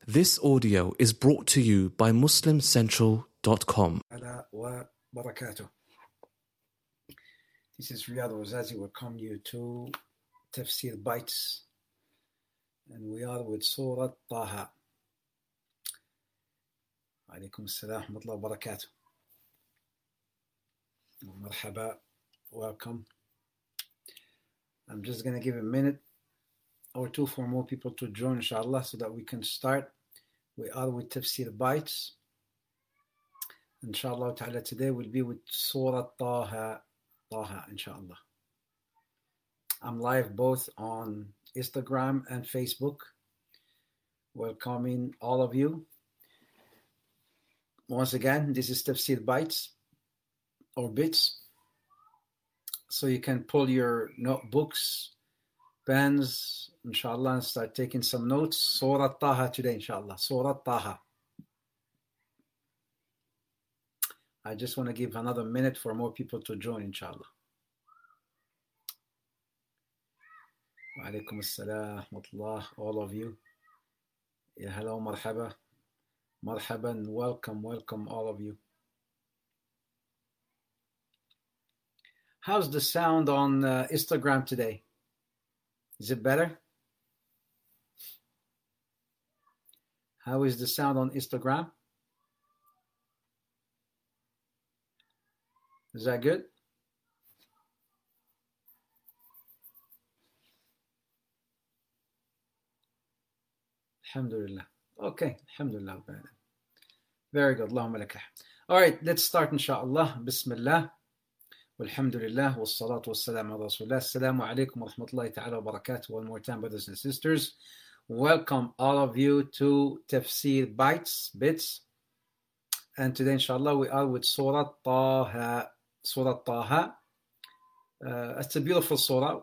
This audio is brought to you by MuslimCentral.com. وبركاته. This is Riyad Wazazi. Welcome you to Tafsir Bites, and we are with Surah Taha. Alaikum assalam wa rahmatullahi wa barakatuh. Marhaba, welcome. I'm just going to give a minute or two for more people to join, inshallah, so that we can start. We are with Tafsir Bites. Inshallah ta'ala, today we'll be with Surah Taha, inshallah. I'm live both on Instagram and Facebook. Welcoming all of you. Once again, this is Tafsir Bites or Bits. So you can pull your notebooks, pens, inshallah, and start taking some notes. Surah Taha today, inshallah. Surah Taha. I just want to give another minute for more people to join, inshallah. Wa alaikum assalam wa rahmatullah, all of you. Ya hello, marhaba. Marhaban, welcome all of you. How's the sound on Instagram today? Is it better? How is the sound on Instagram? Is that good? Alhamdulillah. Okay, Alhamdulillah. Very good. Allahumma lakah. All right, let's start, inshallah. Bismillah. Walhamdulillah. Wassalatu wassalamu ala rasulullah. Assalamu alaikum wa rahmatullahi ta'ala wa barakatuh. One more time, brothers and sisters. Welcome all of you to Tafsir Bits. And today, inshallah, we are with Surah Taha. Surah Taha. It's a beautiful surah.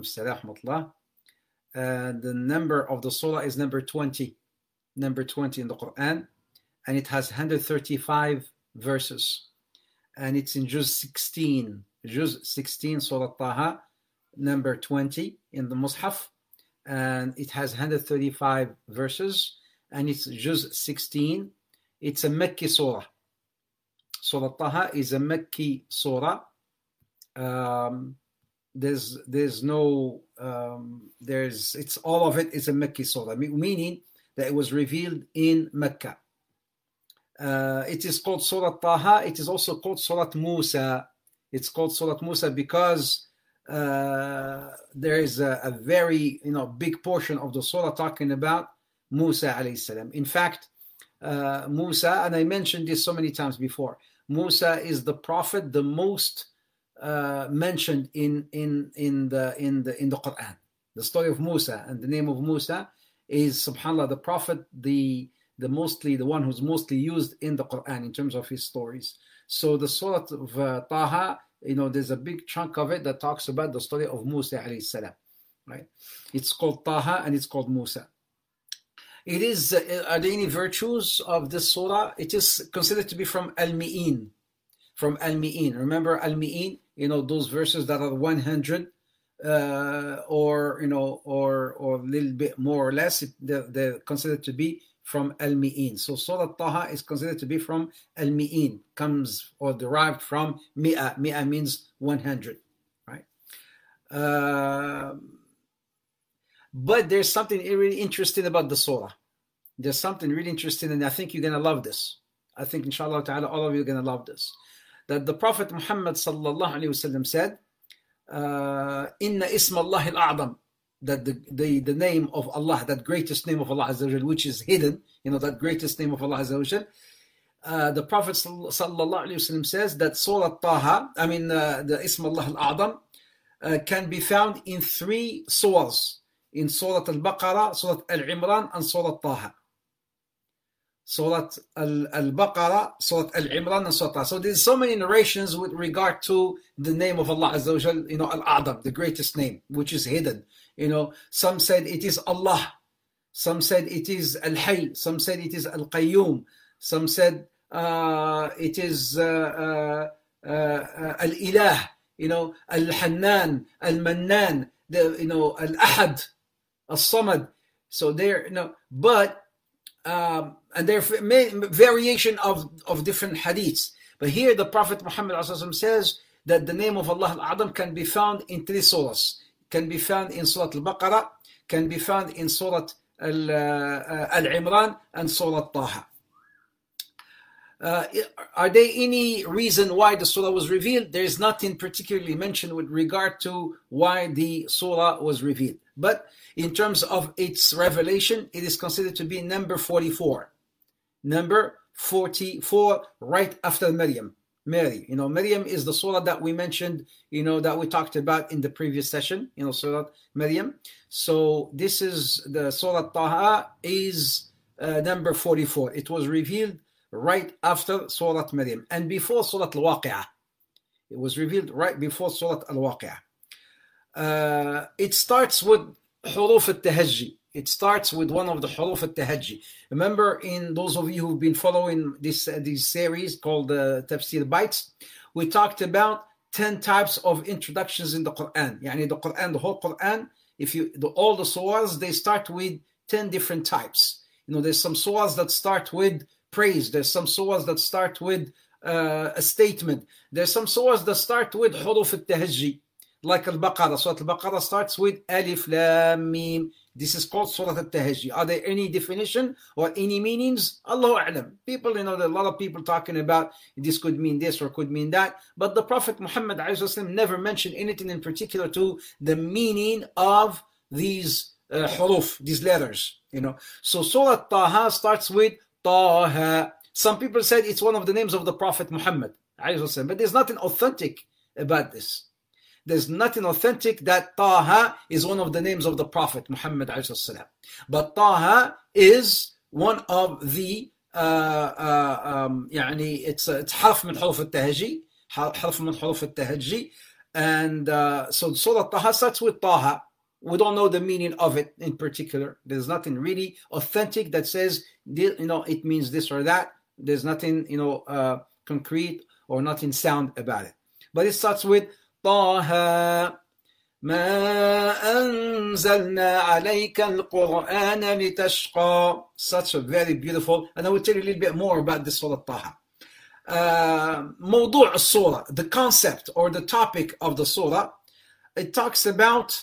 The number of the surah is number 20. Number 20 in the Quran. And it has 135 verses. And it's in Juz 16. Juz 16, Surah Taha, number 20 in the Mus'haf. And it has 135 verses. And it's Juz 16. It's a Mekki surah. Surah Taha is a Mekki surah. It's all of it is a Mekki surah, meaning that it was revealed in Mecca. It is called Surah Taha. It is also called Surah Musa. It's called Surah Musa because there is a very big portion of the surah talking about Musa alayhi salam. In fact, Musa, and I mentioned this so many times before, Musa is the prophet the most mentioned in the Quran. The story of Musa and the name of Musa is, subhanAllah, the prophet, the one who's mostly used in the Quran in terms of his stories. So the Surah of Taha, there's a big chunk of it that talks about the story of Musa alayhi salam, right? It's called Taha and it's called Musa. It is, are there any virtues of this surah? It is considered to be from Al-Mi'in. From Al-Mi'in. Remember Al-Mi'in? Those verses that are 100 or a little bit more or less, they're considered to be from Al-Mi'in. So Surah Taha is considered to be from Al-Mi'in, comes or derived from Mi'a. Mi'a means 100, right? But there's something really interesting about the surah. There's something really interesting, and I think you're going to love this. I think, inshallah ta'ala, all of you are going to love this. That the Prophet Muhammad sallallahu alayhi wasallam said, Inna isma Allah al-a'dam, that the name of Allah, that greatest name of Allah Azza wa Jal, which is hidden, that greatest name of Allah Azza wa Jal, the Prophet sallallahu alayhi wasallam says that Surah Taha, the isma Allah al-a'dam, can be found in 3 surahs. In Surah Al-Baqarah, Surah Al-Imran, and Surah Taha. Surah Al-Baqarah, Surah Al-Imran, and Surah Taha. So there's so many narrations with regard to the name of Allah Azza wa Jal, Al-A'dam, the greatest name, which is hidden. Some said it is Allah. Some said it is Al-Hayy. Some said it is Al-Qayyum. Some said it is Al-Ilah, Al-Hannan, Al-Mannan, Al-Ahad, As-Samad. So there, but and there are variation of different hadiths. But here the Prophet Muhammad says that the name of Allah Al-A'zam can be found in 3 surahs. Can be found in Surah Al-Baqarah, can be found in Surah Al-Imran and Surah Taha. Are there any reason why the surah was revealed? There is nothing particularly mentioned with regard to why the surah was revealed. But in terms of its revelation, it is considered to be number 44. Number 44, right after Maryam. Mary. Maryam is the surah that we mentioned, that we talked about in the previous session, Surah Maryam. So this is the Surah Taha is number 44. It was revealed right after Surah Maryam and before Surah Al-Waqi'ah. It was revealed right before Surah Al-Waqi'ah. It starts with Huruf al-Tahajji. It starts with one of the Huruf al-Tahajji. Remember, in those of you who've been following this series called Tafsir Bites, we talked about 10 types of introductions in the Quran. The whole Quran, all the surahs, they start with 10 different types. There's some surahs that start with praise. There's some surahs that start with a statement. There's some surahs that start with Huruf al-Tahajji, like Al-Baqarah. Surah Al-Baqarah starts with Alif Lam Mim. This is called Surah Al-Tahajji. Are there any definition or any meanings? Allahu A'lam. People, there are a lot of people talking about this could mean this or could mean that. But the Prophet Muhammad never mentioned anything in particular to the meaning of these huruf, these letters. So Surah Taha starts with Taha. Some people said it's one of the names of the Prophet Muhammad, but there's nothing authentic about this. There's nothing authentic that Taha is one of the names of the Prophet Muhammad. But Taha is one of the it's harf min huruf al-tahajji, harf min huruf al-tahajji, and so Surah Taha starts with Taha. We don't know the meaning of it in particular. There's nothing really authentic that says it means this or that. There's nothing concrete or nothing sound about it. But it starts with طه ما أنزلنا عليك القرآن لتشقى. Such a very beautiful, and I will tell you a little bit more about this Surah Taha. موضوع السورة, the concept or the topic of the surah, it talks about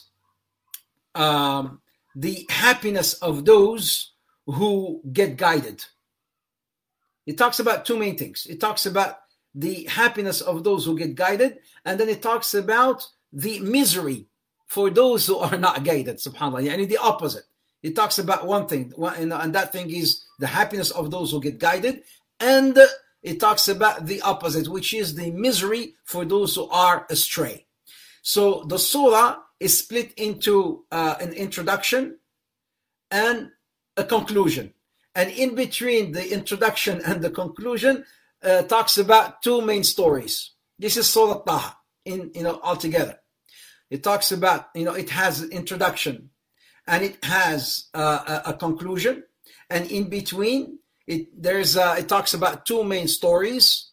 the happiness of those who get guided. It talks about 2 main things. It talks about the happiness of those who get guided, and then it talks about the misery for those who are not guided, subhanAllah, the opposite. It talks about one thing, and that thing is the happiness of those who get guided, and it talks about the opposite, which is the misery for those who are astray. So the surah is split into an introduction and a conclusion. And in between the introduction and the conclusion, talks about 2 main stories. This is Surah Taha altogether. It talks about, it has an introduction and it has a conclusion. And in between, it talks about 2 main stories,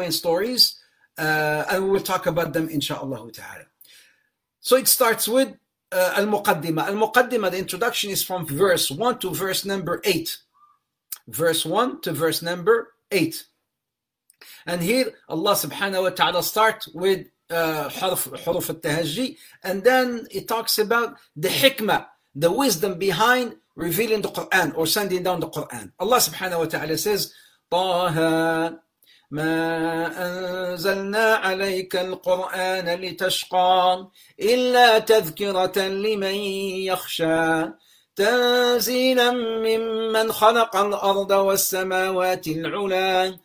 and we will talk about them inshaAllah ta'ala. So it starts with Al-Muqaddimah. Al-Muqaddimah, the introduction is from verse 1 to verse number 8. Verse 1 to verse number 8. And here Allah subhanahu wa ta'ala starts with Huruf al-Tahajji, and then it talks about the hikmah, the wisdom behind revealing the Quran or sending down the Quran. Allah subhanahu wa ta'ala says, طه ما أنزلنا عليك القرآن لتشقى إلا تذكرة لمن يخشى تنزيلا ممن خلق الأرض والسماوات العلى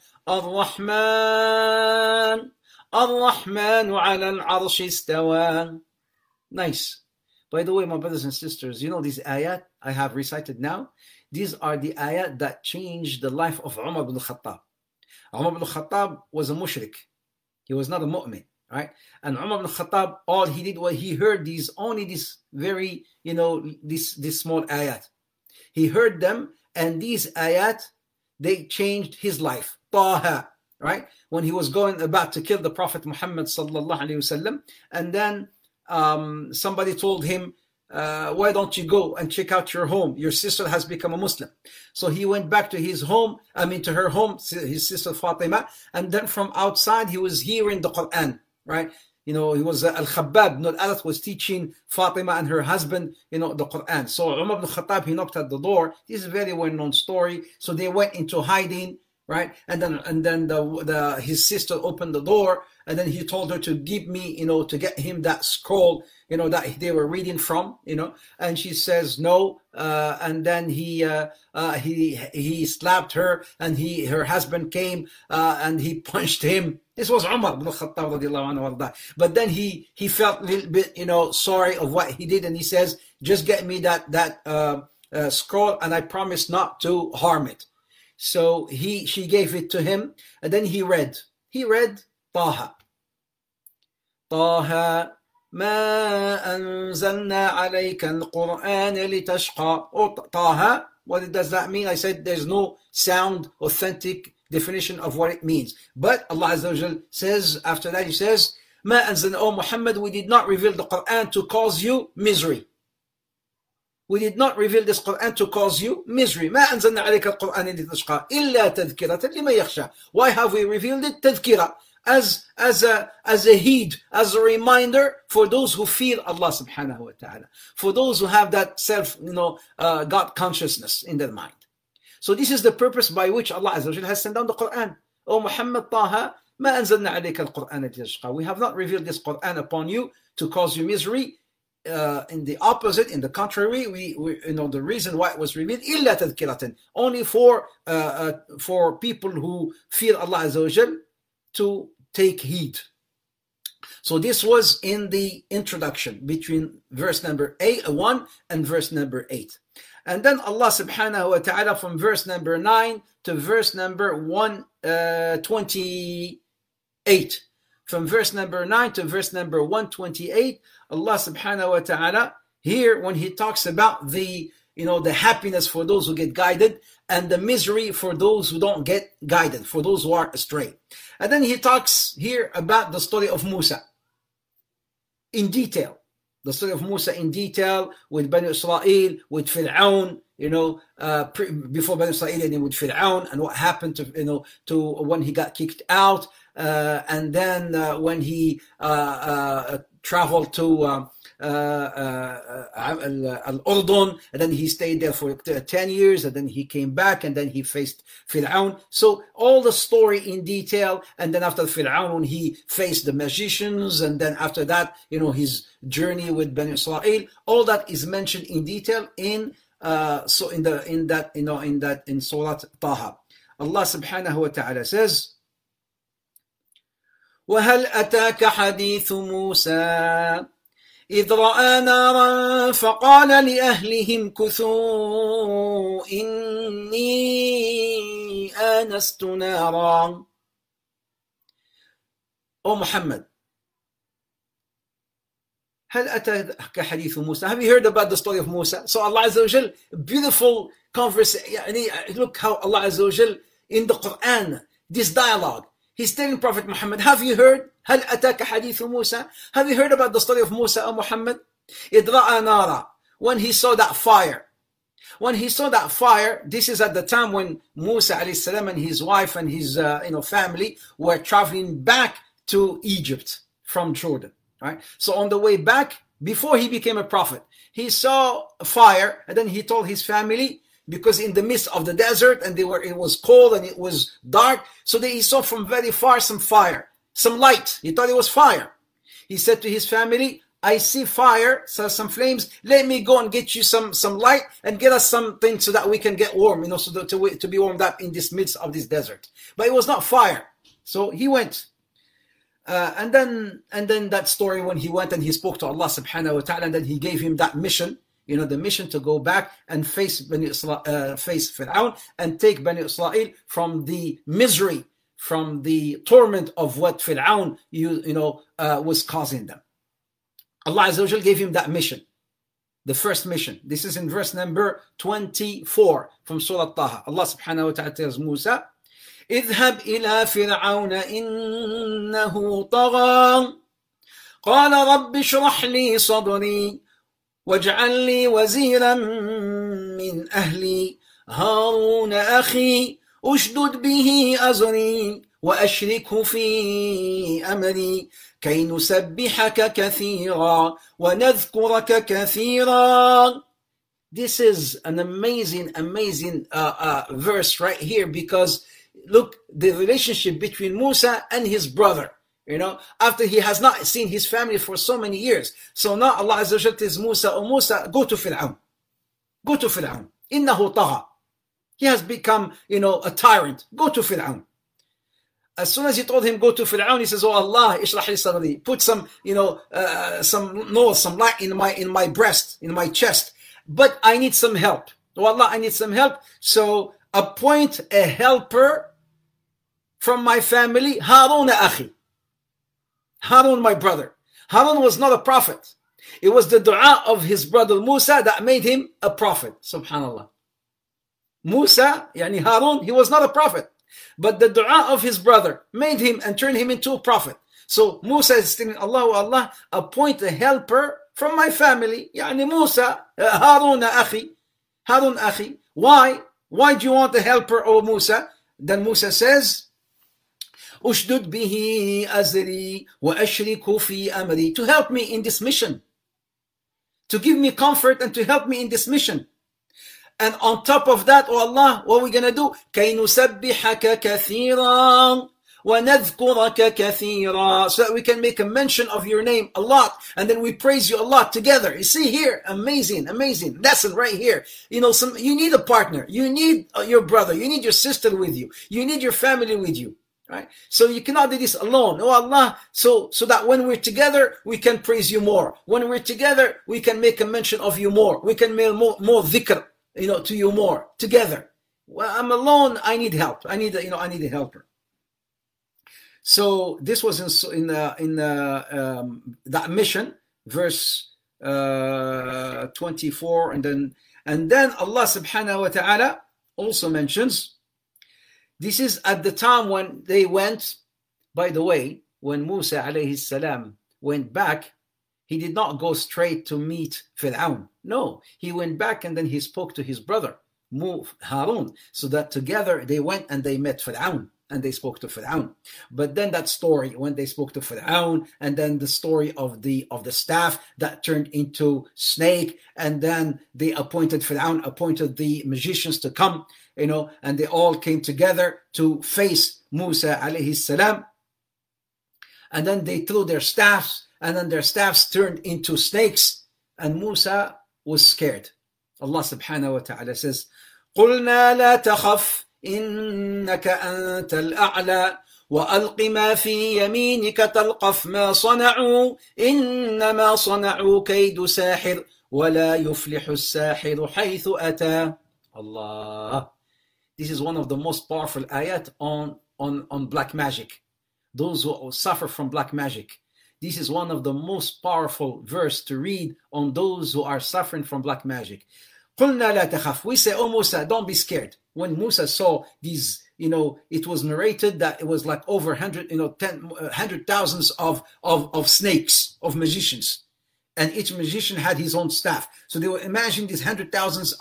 الرحمن على العرش استوى. Nice. By the way, my brothers and sisters, these ayat I have recited now, these are the ayat that changed the life of Umar ibn Khattab. Umar ibn Khattab was a mushrik. He was not a mu'min, right? And Umar ibn Khattab, all he did was he heard these very, this small ayat. He heard them, and these ayat, they changed his life. Taha, right? When he was about to kill the Prophet Muhammad sallallahu alaihi wasallam, and then somebody told him, why don't you go and check out your home? Your sister has become a Muslim. So he went back to his home, to her home, his sister Fatima, and then from outside he was hearing the Quran, right? He was Al-Khabbab ibn al-Arath was teaching Fatima and her husband, the Quran. So Umar ibn Khattab, he knocked at the door. This is a very well-known story. So they went into hiding, right? And then his sister opened the door, and then he told her to give me, to get him that scroll, that they were reading from, and she says no, and then he slapped her, and her husband came, and he punched him. This was Umar ibn Khattab radiallahu anhu. But then he felt a little bit, sorry of what he did, and he says, just get me that scroll, and I promise not to harm it. So she gave it to him, and then he read Taha. Taha ما أنزلنا عليك القرآن لتشقى. Oh, Taha, what does that mean? I said there's no sound, authentic definition of what it means. But Allah Azza wa Jal says, after that he says, ما أنزلنا, O Muhammad, we did not reveal the Quran to cause you misery. We did not reveal this Quran to cause you misery. ما أنزلنا عليك القرآن لتشقى إلا تذكرة لمن يخشى. Why have we revealed it? تذكرة. As a heed, as a reminder for those who fear Allah subhanahu wa ta'ala, for those who have that self, God consciousness in their mind. So this is the purpose by which Allah Azza wa Jalla has sent down the Quran. O Muhammad, Taha, ما أنزلنا عليك القرآن لتشقى. We have not revealed this Quran upon you to cause you misery. In the opposite, in the contrary, we the reason why it was revealed, إلا تذكرة, only for people who fear Allah Azza wa Jalla, to take heed. So this was in the introduction between verse number 1 and verse number 8. And then Allah subhanahu wa ta'ala from verse number 9 to verse number 128. From verse number 9 to verse number 128, Allah subhanahu wa ta'ala, here when he talks about the happiness for those who get guided and the misery for those who don't get guided, for those who are astray. And then he talks here about the story of Musa in detail. The story of Musa in detail with Bani Israel, with Fir'aun, before Bani Israel and with Fir'aun, and what happened to when he got kicked out, and then when he traveled to Al-Urdun, and then he stayed there for 10 years, and then he came back, and then he faced Fir'aun. So all the story in detail, and then after Fir'aun, when he faced the magicians, and then after that, his journey with Bani Israel, all that is mentioned in detail in Surah Taha. Allah subhanahu wa ta'ala says, وَهَلْ أَتَاكَ حَدِيثُ مُوسَى إذ رأى نارا فقال لأهلهم كثوا إني آنست نارا. O Muhammad, هل أتاك حديث موسى? Have you heard about the story of Musa? So Allah Azza wa Jal, beautiful conversation. Look how Allah Azza wa Jal in the Quran, this dialogue, He's telling Prophet Muhammad, have you heard? هل أتاك حديث موسى? Have you heard about the story of Musa, O Muhammad? إذ رأى نارا, when he saw that fire. When he saw that fire, this is at the time when Musa alayhi salam and his wife and his family were traveling back to Egypt from Jordan. Right? So on the way back, before he became a prophet, he saw a fire, and then he told his family, because in the midst of the desert, and it was cold and it was dark, so he saw from very far some fire, some light. He thought it was fire. He said to his family, I see fire, so some flames. Let me go and get you some light and get us something so that we can get warm, so to be warmed up in this midst of this desert. But it was not fire. So he went. And then that story when he went and he spoke to Allah subhanahu wa ta'ala, and then he gave him that mission, the mission to go back and face Fir'aun and take Bani Israel from the misery, from the torment of what Fir'aun was causing them. Allah Azza wa Jal gave him that mission, the first mission. This is in verse number 24 from Surah Taha. Allah subhanahu wa ta'ala tells Musa, اذهب إلى فرعون إنه طغى قال رب اشرح لي صدري واجعل لي وزيرا من أهلي هارون أخي أشدد به أزري وأشركه في أمري كي نسبحك كثيرا ونذكرك كثيرا. This is an amazing verse right here, because look, the relationship between Musa and his brother, after he has not seen his family for so many years. So now Allah Azza wa Jalla tells Musa, oh Musa, go to Fir'aun. Go to Fir'aun. إِنَّهُ طَغَى. He has become, a tyrant. Go to Fir'aun. As soon as he told him go to Fir'aun, he says, oh Allah, ishrah li sadri. Put some light in my breast, in my chest. But I need some help. Oh Allah, I need some help. So appoint a helper from my family, Harun akhi. Harun, my brother. Harun was not a prophet. It was the dua of his brother Musa that made him a prophet. Subhanallah. Musa, Harun, he was not a prophet. But the dua of his brother made him and turned him into a prophet. So Musa is telling Allah, oh Allah, appoint a helper from my family. Musa, Harun akhi. Harun akhi. Why? Why do you want a helper, O Musa? Then Musa says, Ushdud bihi azri wa ashriku fi amri. To help me in this mission. To give me comfort and to help me in this mission. And on top of that, oh Allah, what are we going to do? كَيْ نُسَبِّحَكَ كَثِيرًا وَنَذْكُرَكَ كَثِيرًا. So that we can make a mention of your name a lot. And then we praise you a lot together. You see here, amazing lesson right here. You need a partner. You need your brother. You need your sister with you. You need your family with you. Right? So you cannot do this alone. Oh Allah, so that when we're together, we can praise you more. When we're together, we can make a mention of you more. We can make more dhikr, to you more together. Well, I'm alone. I need help. I need a helper. So this was in that mission, verse 24, and then Allah subhanahu wa ta'ala also mentions. This is at the time when they went, by the way, when Musa alayhi salam went back, he did not go straight to meet Fir'aun. No, he went back and then he spoke to his brother, Harun, so that together they went and they met Fir'aun and they spoke to Fir'aun. But then that story, when they spoke to Fir'aun, and then the story of the staff that turned into snake, and then Fir'aun appointed the magicians to come, and they all came together to face Musa alayhi salam. And then they threw their staffs, and then their staffs turned into snakes, and Musa was scared. Allah subhanahu wa ta'ala says, قُلْنَا لَا تَخَفْ إِنَّكَ أَنْتَ الْأَعْلَى وَأَلْقِ مَا فِي يَمِينِكَ تَلْقَفْ مَا صَنَعُوا إِنَّمَا صَنَعُوا كَيْدُ سَاحِرٍ وَلَا يُفْلِحُ السَّاحِرُ حَيْثُ أَتَى. Allah. This is one of the most powerful ayat on black magic. Those who suffer from black magic. This is one of the most powerful verse to read on those who are suffering from black magic. قُلْنَا لَا تَخَفْ. We say, oh Musa, don't be scared. When Musa saw these, it was narrated that it was like over 100,000s of snakes, of magicians. And each magician had his own staff. So they were imagining these 100,000s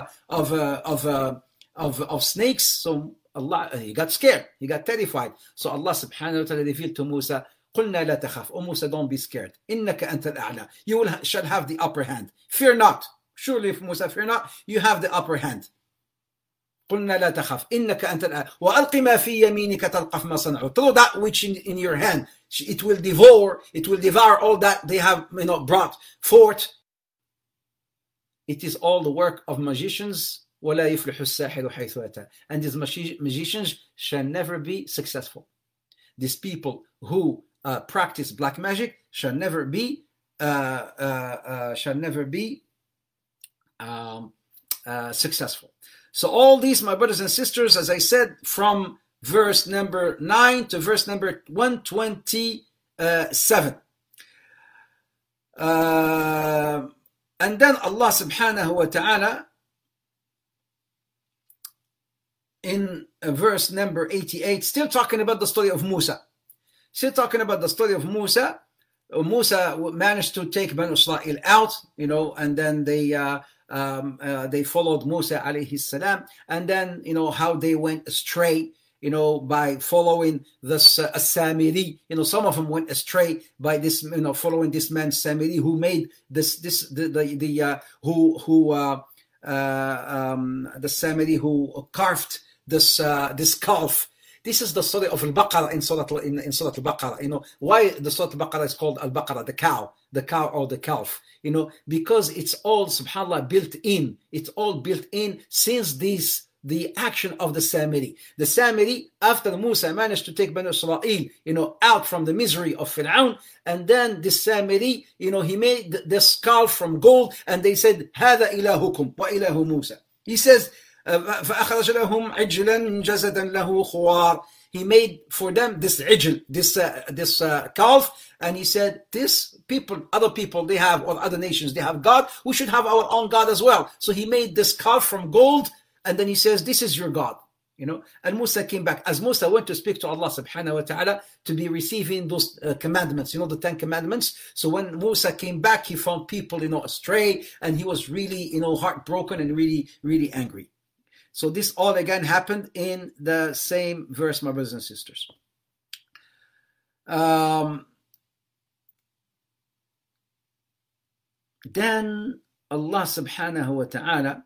of snakes. So Allah, he got scared. He got terrified. So Allah subhanahu wa ta'ala revealed to Musa, قُلْنَا لَا تَخَفْ. Oh Musa, don't be scared. إِنَّكَ أَنْتَ الْأَعْلَى. You shall have the upper hand. Fear not. Surely, if Musa, fear not, you have the upper hand. قُلْنَا لَا تَخَفْ إِنَّكَ أَنْتَ الْأَعْلَى وَأَلْقِ مَا فِي يَمِينِكَ تَلْقَفْ مَا صَنَعُوا. Throw that which in your hand. It will devour all that they have brought forth. It is all the work of magicians. وَلَا يُفْلِحُ السَّاحِرُ حَيْثُ أَتَى. And these magicians shall never be successful. These people who practice black magic shall never be successful. So all these, my brothers and sisters, as I said, from verse number 9 to verse number 127. And then Allah subhanahu wa ta'ala in verse number 88, still talking about the story of Musa. Musa managed to take Banu Israel out, and then they followed Musa alayhi salam, and then how they went astray, by following this Samiri. Some of them went astray by this, following this man Samiri, who made the Samiri who carved this calf. This is the story of Al-Baqarah in Surah Al-Baqarah. Why the Surah Al-Baqarah is called Al-Baqarah, the cow or the calf? Because it's all, subhanAllah, built in. It's all built in since the action of the Samiri. The Samiri, after Musa managed to take Banu Israel, out from the misery of Fir'aun, and then the Samiri, he made this calf from gold, and they said, هَذَا إِلَهُكُمْ وَإِلَهُ مُوسَى. He says, فأخرج لهم عجلا جسدا له خوار. He made for them this ijl, this calf, and he said, this people, other people, they have, or other nations, they have God, we should have our own God as well. So he made this calf from gold, and then he says, this is your God. And Musa came back. As Musa went to speak to Allah subhanahu wa ta'ala to be receiving those commandments, the 10 commandments. So when Musa came back, he found people, astray, and he was really, heartbroken and really, really angry. So this all again happened in the same verse, my brothers and sisters. Then Allah subhanahu wa ta'ala,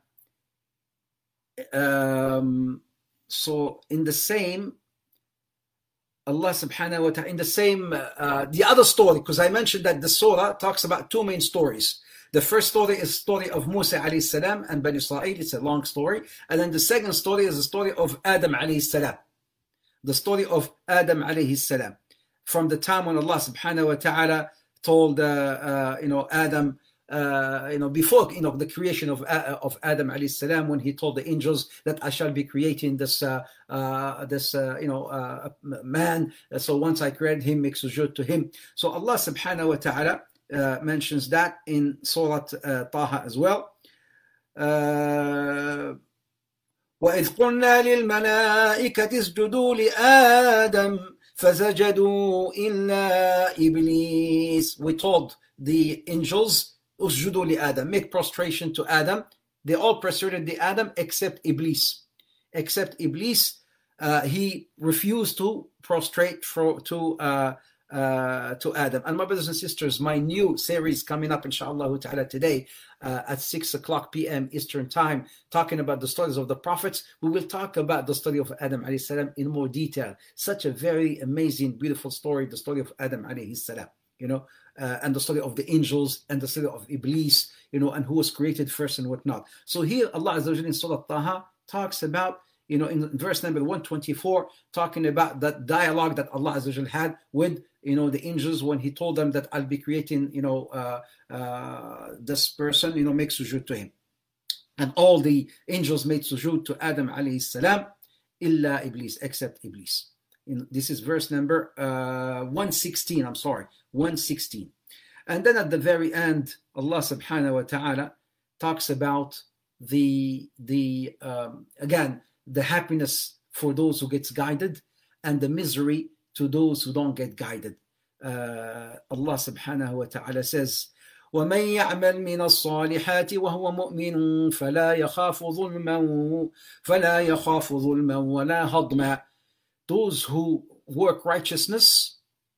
so in the same, Allah subhanahu wa ta'ala, in the same, the other story, because I mentioned that the surah talks about two main stories. The first story is the story of Musa alayhi salam and Bani Israel. It's a long story. And then the second story is the story of Adam alayhi salam. The story of Adam alayhi salam. From the time when Allah subhanahu wa ta'ala told, Adam, before, the creation of Adam alayhi salam, when he told the angels that I shall be creating this man. So once I created him, make sujood to him. So Allah subhanahu wa ta'ala mentions that in Surah Taha as well. وَإِذْ قُلْنَا لِلْمَلَائِكَةِ اسْجُدُوا لِآدَمَ فَسَجَدُوا إِلَّا إِبْلِيسَ. We told the angels, اسْجُدُوا لِآدَمَ, make prostration to Adam. They all prostrated to Adam except Iblis. Except Iblis, he refused to prostrate to Adam. And my brothers and sisters, my new series coming up inshallah ta'ala today at 6:00 p.m. Eastern time, talking about the stories of the prophets. We will talk about the story of Adam alayhi salam in more detail. Such a very amazing, beautiful story, the story of Adam alayhi salam, and the story of the angels and the story of Iblis, and who was created first and whatnot. So here Allah Azza wa Jalla in Surah Taha talks about, in verse number 124, talking about that dialogue that Allah Azza wa Jalla had with the angels when he told them that I'll be creating this person, make sujood to him. And all the angels made sujood to Adam alayhi salam, illa Iblis, except Iblis. This is verse number 116, 116. And then at the very end, Allah subhanahu wa ta'ala talks about again, the happiness for those who gets guided and the misery to those who don't get guided. Allah subhanahu wa ta'ala says, وَمَنْ يَعْمَلْ مِنَ الصَّالِحَاتِ وَهُوَ مُؤْمِنٌ فَلَا يَخَافُ ظُلْمًا وَلَا هَضْمًا. Those who work righteousness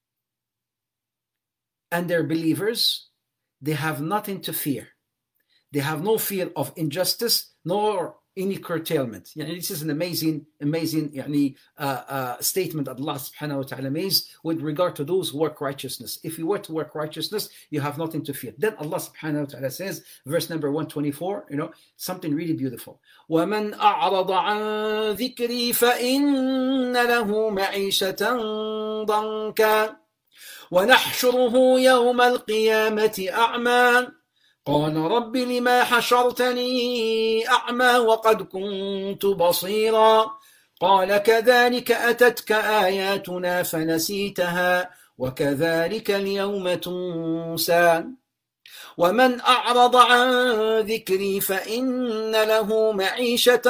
and they're believers, they have nothing to fear. They have no fear of injustice nor any curtailment. This is an amazing statement that Allah subhanahu wa ta'ala makes with regard to those who work righteousness. If you were to work righteousness, you have nothing to fear. Then Allah subhanahu wa ta'ala says, verse number 124, something really beautiful. وَمَنْ أَعْرَضَ عَنْ ذِكْرِي فَإِنَّ لَهُ مَعِيشَةً ضَنْكًا وَنَحْشُرُهُ يَوْمَ الْقِيَامَةِ أَعْمَى قال رب لما حشرتني أعمى وقد كنت بصيرا قال كذلك أتتك آياتنا فنسيتها وكذلك اليوم تنسى ومن أعرض عن ذكري فإن له معيشة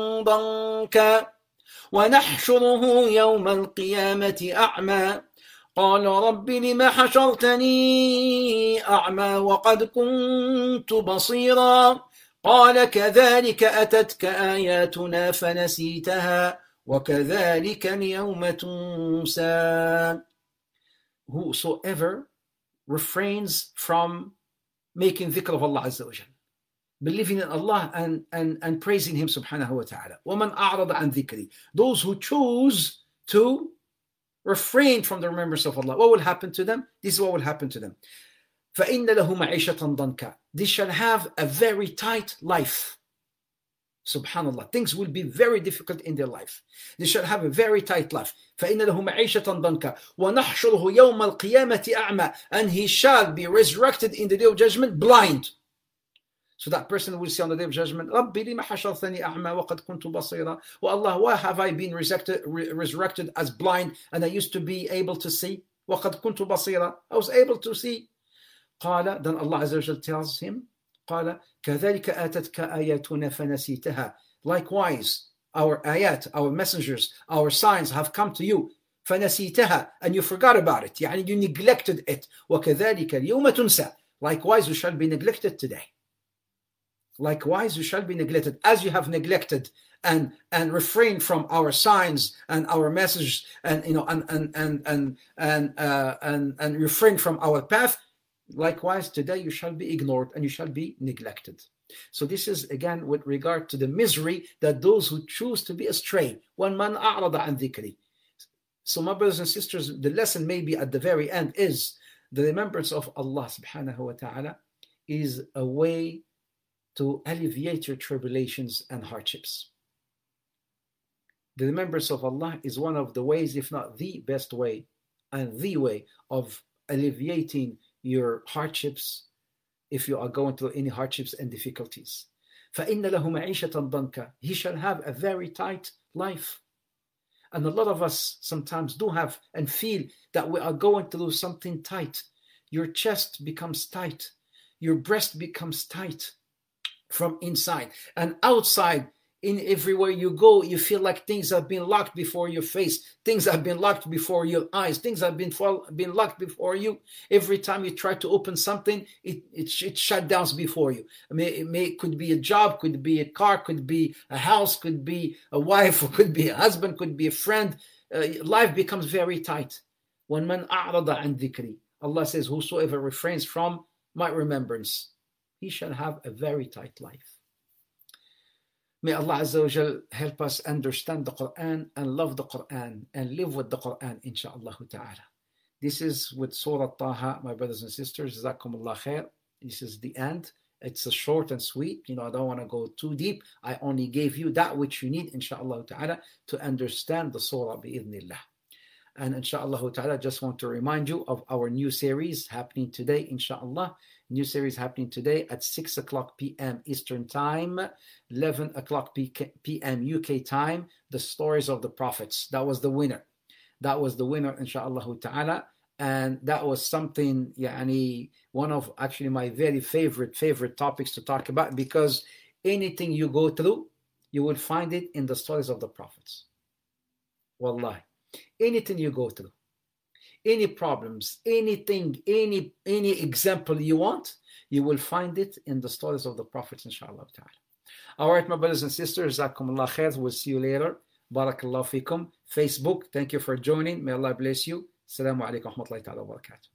ضنكا ونحشره يوم القيامة أعمى قال رب لم حشرتني أعمى وقد كنت بصيرا قال كذلك أتتك آياتنا فنسيتها وكذلك اليوم تنسى. Whosoever refrains from making dhikr of Allah Azza wa Jal, believing in Allah and praising Him subhanahu wa ta'ala. وَمَنْ أَعْرَضَ عَنْ ذِكْرِي, those who choose to refrain from the remembrance of Allah, what will happen to them? This is what will happen to them. فَإِنَّ لَهُ مَعِيشَةً ضَنْكَ, they shall have a very tight life. Subhanallah, things will be very difficult in their life. They shall have a very tight life. فَإِنَّ لَهُ مَعِيشَةً ضَنْكَ وَنَحْشُرُهُ يَوْمَ الْقِيَامَةِ أَعْمَى, and he shall be resurrected in the day of judgment blind. So that person will say on the day of judgment, رَبِّ لِمَ حَشَرْتَنِي أَعْمَى وَقَدْ كُنْتُ بَصِيرًا, Oh Allah, why have I been resurrected as blind and I used to be able to see? وَقَدْ كُنْتُ بَصِيرًا, I was able to see. قال, then Allah Azza wa Jal tells him, قال كذلك آتتك آياتنا فنسيتها, likewise our ayat, our messengers, our signs have come to you, فنسيتها, and you forgot about it, يعني you neglected it. وكذلك اليوم تنسى, likewise you shall be neglected today. Likewise you shall be neglected, as you have neglected and refrained from our signs and our messages, and and refrain from our path. Likewise, today you shall be ignored and you shall be neglected. So this is again with regard to the misery that those who choose to be astray. وَمَنْ أَعْرَضَ عَنْ ذِكْرِي. So my brothers and sisters, the lesson maybe at the very end is the remembrance of Allah subhanahu wa ta'ala is a way to alleviate your tribulations and hardships. The remembrance of Allah is one of the ways, if not the best way, and the way of alleviating your hardships if you are going through any hardships and difficulties. فَإِنَّ لَهُ مَعِيشَةً ضَنْكَ, he shall have a very tight life. And a lot of us sometimes do have and feel that we are going through something tight. Your chest becomes tight. Your breast becomes tight from inside. And outside, in everywhere you go, you feel like things have been locked before your face. Things have been locked before your eyes. Things have been locked before you. Every time you try to open something, it shut down before you. I mean, it could be a job, could be a car, could be a house, could be a wife, could be a husband, could be a friend. Life becomes very tight. وَمَنْ أَعْرَضَ عَنْ ذِكْرِي, Allah says, whosoever refrains from my remembrance, he shall have a very tight life. May Allah Azza wa Jal help us understand the Quran and love the Quran and live with the Quran, insha'Allah ta'ala. This is with Surah Taha, my brothers and sisters. Jazakumullah khair. This is the end. It's a short and sweet. I don't want to go too deep. I only gave you that which you need, insha'Allah ta'ala, to understand the surah bi'idhnillah. And insha'Allah ta'ala, just want to remind you of our new series happening today, insha'Allah. New series happening today at 6 o'clock p.m. Eastern Time, 11 o'clock p.m. UK time, the stories of the prophets. That was the winner. That was the winner, insha'Allah ta'ala. And that was something, one of actually my very favorite topics to talk about, because anything you go through, you will find it in the stories of the prophets. Wallahi. Anything you go through, any problems, anything, any example you want, you will find it in the stories of the prophets, inshallah ta'ala. All right, my brothers and sisters, Jazakumullah khair. We'll see you later. Barakallahu fikum. Facebook, thank you for joining. May Allah bless you. Assalamu alaikum wa rahmatullahi ta'ala wa barakatuh.